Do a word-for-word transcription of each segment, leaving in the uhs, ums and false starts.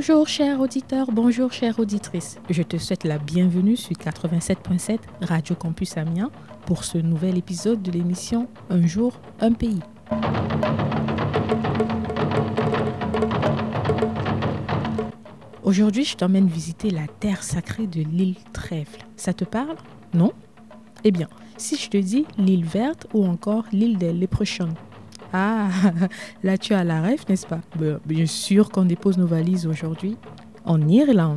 Bonjour chers auditeurs, bonjour chères auditrices. Je te souhaite la bienvenue sur quatre-vingt-sept virgule sept Radio Campus Amiens pour ce nouvel épisode de l'émission Un jour, un pays. Aujourd'hui, je t'emmène visiter la terre sacrée de l'île Trèfle. Ça te parle? Non? Eh bien, si je te dis l'île verte ou encore l'île des Leprechauns. Ah, là tu as la rêve, n'est-ce pas? Bien sûr qu'on dépose nos valises aujourd'hui en Irlande.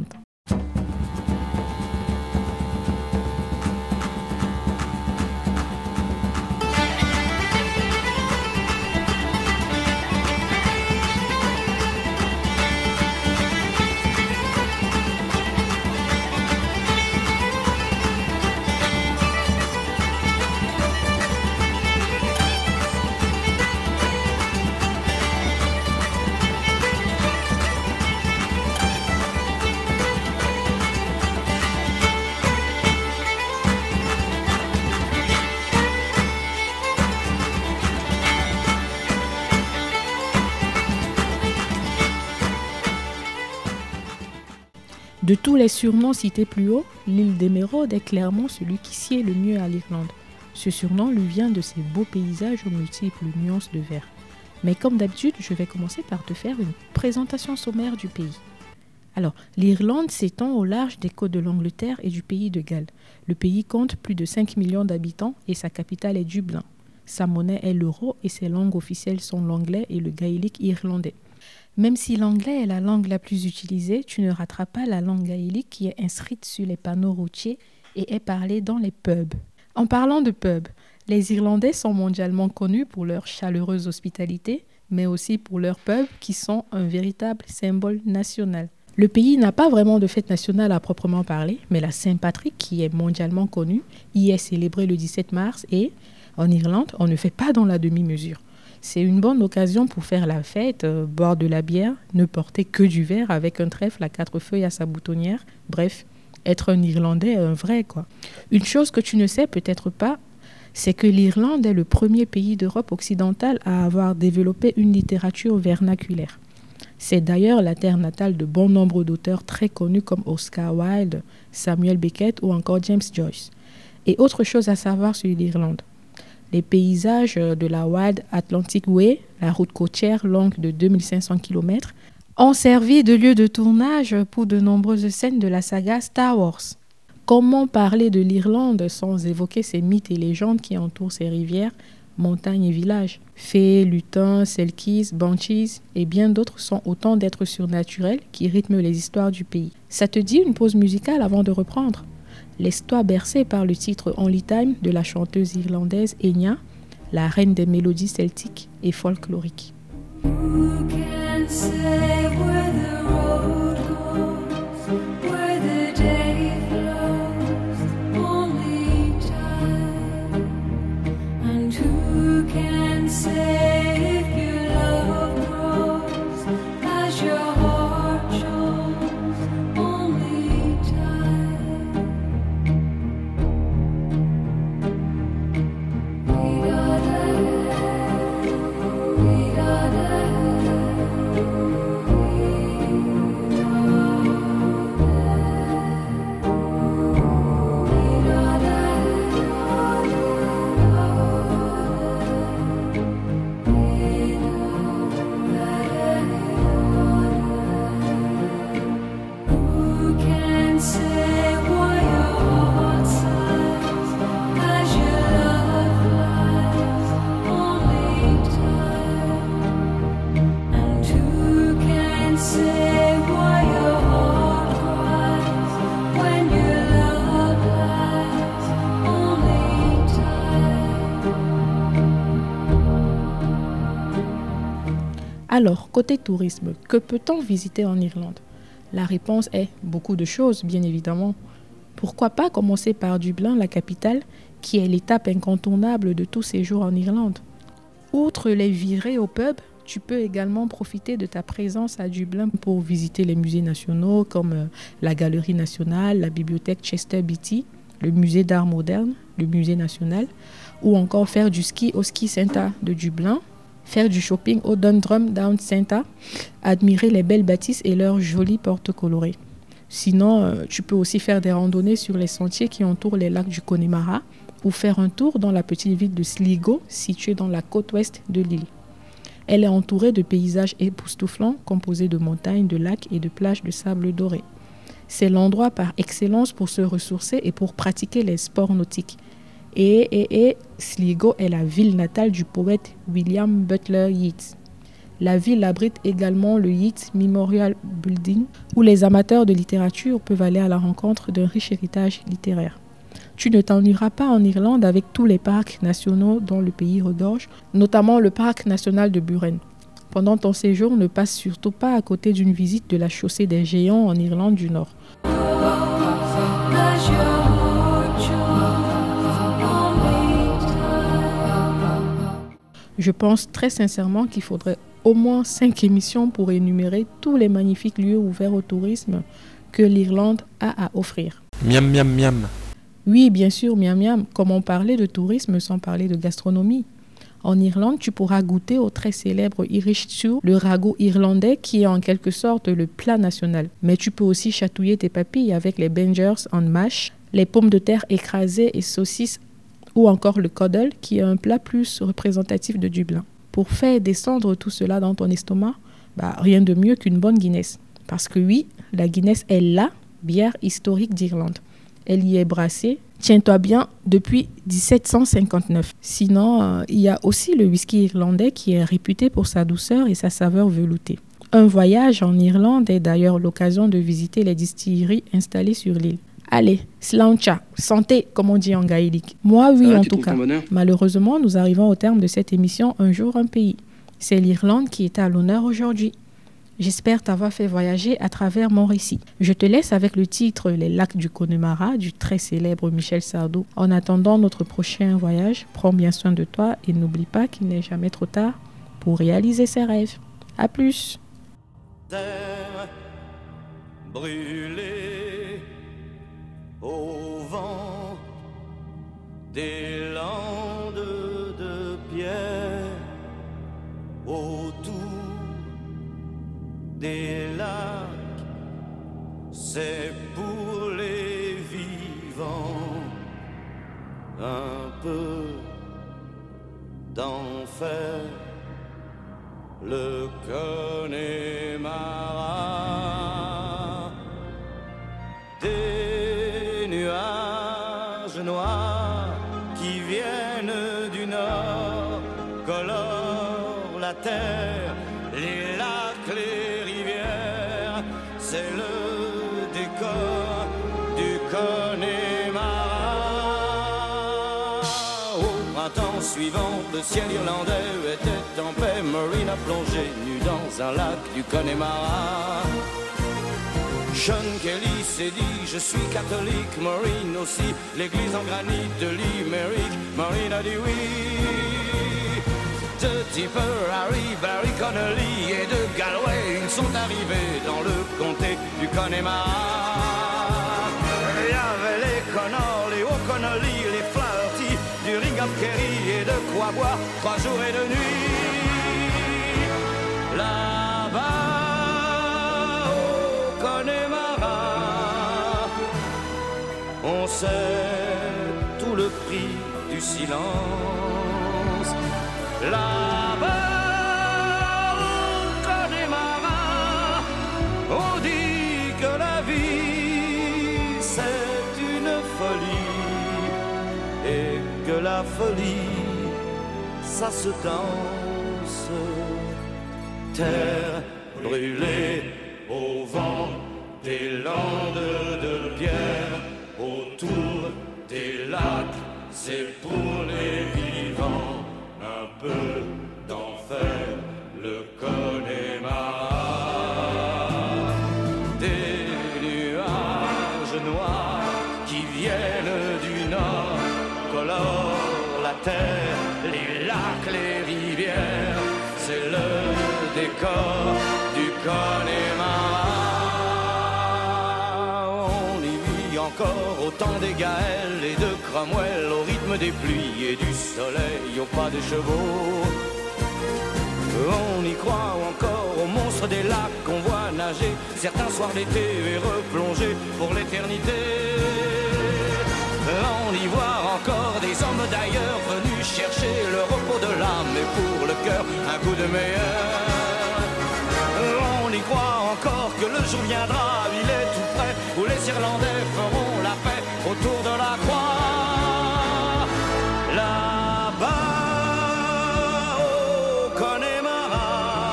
De tous les surnoms cités plus haut, l'île d'Émeraude est clairement celui qui sied le mieux à l'Irlande. Ce surnom lui vient de ses beaux paysages aux multiples nuances de vert. Mais comme d'habitude, je vais commencer par te faire une présentation sommaire du pays. Alors, l'Irlande s'étend au large des côtes de l'Angleterre et du pays de Galles. Le pays compte plus de cinq millions d'habitants et sa capitale est Dublin. Sa monnaie est l'euro et ses langues officielles sont l'anglais et le gaélique irlandais. Même si l'anglais est la langue la plus utilisée, tu ne rateras pas la langue gaélique qui est inscrite sur les panneaux routiers et est parlée dans les pubs. En parlant de pubs, les Irlandais sont mondialement connus pour leur chaleureuse hospitalité, mais aussi pour leurs pubs qui sont un véritable symbole national. Le pays n'a pas vraiment de fête nationale à proprement parler, mais la Saint-Patrick, qui est mondialement connue, y est célébrée le dix-sept mars et, en Irlande, on ne fait pas dans la demi-mesure. C'est une bonne occasion pour faire la fête, euh, boire de la bière, ne porter que du verre avec un trèfle à quatre feuilles à sa boutonnière. Bref, être un Irlandais, un vrai quoi. Une chose que tu ne sais peut-être pas, c'est que l'Irlande est le premier pays d'Europe occidentale à avoir développé une littérature vernaculaire. C'est d'ailleurs la terre natale de bon nombre d'auteurs très connus comme Oscar Wilde, Samuel Beckett ou encore James Joyce. Et autre chose à savoir sur l'Irlande. Les paysages de la Wild Atlantic Way, la route côtière longue de deux mille cinq cents kilomètres, ont servi de lieu de tournage pour de nombreuses scènes de la saga Star Wars. Comment parler de l'Irlande sans évoquer ces mythes et légendes qui entourent ses rivières, montagnes et villages? Fées, lutins, selkies, banshees et bien d'autres sont autant d'êtres surnaturels qui rythment les histoires du pays. Ça te dit une pause musicale avant de reprendre? Laisse-toi bercer par le titre Only Time de la chanteuse irlandaise Enya, la reine des mélodies celtiques et folkloriques. Who can say where the road goes, where the day flows, only time. And who can say if your love grows as your heart shows, only time. Alors, côté tourisme, que peut-on visiter en Irlande? La réponse est beaucoup de choses, bien évidemment. Pourquoi pas commencer par Dublin, la capitale, qui est l'étape incontournable de tout séjour en Irlande? Outre les virées au pub, tu peux également profiter de ta présence à Dublin pour visiter les musées nationaux comme euh, la Galerie nationale, la bibliothèque Chester Beatty, le musée d'art moderne, le musée national, ou encore faire du ski au ski center de Dublin, faire du shopping au Dundrum Down Centre, admirer les belles bâtisses et leurs jolies portes colorées. Sinon, euh, tu peux aussi faire des randonnées sur les sentiers qui entourent les lacs du Connemara ou faire un tour dans la petite ville de Sligo, située dans la côte ouest de l'île. Elle est entourée de paysages époustouflants, composés de montagnes, de lacs et de plages de sable doré. C'est l'endroit par excellence pour se ressourcer et pour pratiquer les sports nautiques. Et, et, et Sligo est la ville natale du poète William Butler Yeats. La ville abrite également le Yeats Memorial Building, où les amateurs de littérature peuvent aller à la rencontre d'un riche héritage littéraire. Tu ne t'ennuieras pas en Irlande avec tous les parcs nationaux dont le pays regorge, notamment le parc national de Buren. Pendant ton séjour, ne passe surtout pas à côté d'une visite de la chaussée des Géants en Irlande du Nord. Je pense très sincèrement qu'il faudrait au moins cinq émissions pour énumérer tous les magnifiques lieux ouverts au tourisme que l'Irlande a à offrir. Miam, miam, miam. Oui, bien sûr, miam, miam. Comment parler de tourisme sans parler de gastronomie ? En Irlande, tu pourras goûter au très célèbre Irish Stew, le ragoût irlandais qui est en quelque sorte le plat national. Mais tu peux aussi chatouiller tes papilles avec les bangers en mash, les pommes de terre écrasées et saucisses ou encore le coddle qui est un plat plus représentatif de Dublin. Pour faire descendre tout cela dans ton estomac, bah, rien de mieux qu'une bonne Guinness. Parce que oui, la Guinness est la bière historique d'Irlande. Elle y est brassée, tiens-toi bien, depuis dix-sept cent cinquante-neuf. Sinon, euh, il y a aussi le whisky irlandais qui est réputé pour sa douceur et sa saveur veloutée. Un voyage en Irlande est d'ailleurs l'occasion de visiter les distilleries installées sur l'île. Allez, sláinte, santé, comme on dit en gaélique. Moi, oui, va, en tout cas. Malheureusement, nous arrivons au terme de cette émission Un jour, un pays. C'est l'Irlande qui est à l'honneur aujourd'hui. J'espère t'avoir fait voyager à travers mon récit. Je te laisse avec le titre Les lacs du Connemara du très célèbre Michel Sardou. En attendant notre prochain voyage, prends bien soin de toi et n'oublie pas qu'il n'est jamais trop tard pour réaliser ses rêves. À plus. Terre brûlée au vent des landes de pierre autour des lacs, c'est pour les vivants un peu d'enfer, le Connemara, des nuages noirs qui viennent du nord colorent la terre, les lacs, les rivières, c'est le décor du Connemara. Au printemps suivant, le ciel irlandais était en paix. Maureen a plongé nue dans un lac du Connemara. Sean Kelly s'est dit, je suis catholique. Maureen aussi, l'église en granit de Limerick. Maureen a dit oui. De Tipper, Harry, Barry Connolly et de Galway, ils sont arrivés dans le comté du Connemara. Il y avait les Connors, les O'Connolly, les Flaherty, du Ring of Kerry et de quoi boire trois jours et deux nuits. Là-bas, au Connemara, on sait tout le prix du silence. Là-bas, au Connemara, on dit que la vie, c'est une folie, et que la folie, ça se danse. Terre brûlée au vent des landes de pierre, autour des lacs, c'est pour les vivants. Un peu d'enfer, le Connemara. Des nuages noirs qui viennent du nord colorent la terre, les lacs, les rivières, c'est le décor du Connemara. On y vit encore au temps des Gaëls et de Cromwell, au rythme des pluies et du soleil, au pas des chevaux. On y croit encore aux monstres des lacs qu'on voit nager certains soirs d'été et replonger pour l'éternité. On y voit encore des hommes d'ailleurs venus chercher le repos de l'âme et pour le cœur un coup de meilleur. On y croit encore que le jour viendra, il est tout près, où les Irlandais feront la paix autour de la croix. Là-bas au Connemara,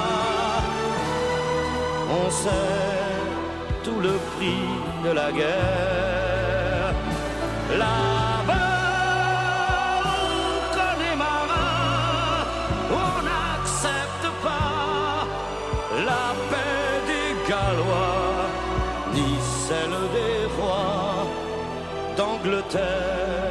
on sait tout le prix de la guerre. Là-bas au Connemara, on n'accepte pas la paix des Gallois, ni celle des rois d'Angleterre.